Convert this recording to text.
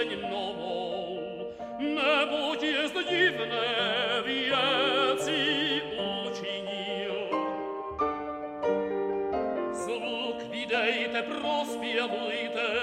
pieseň novou, neboť jest divné věci učinil. Zvuk vydejte, prospěvujte,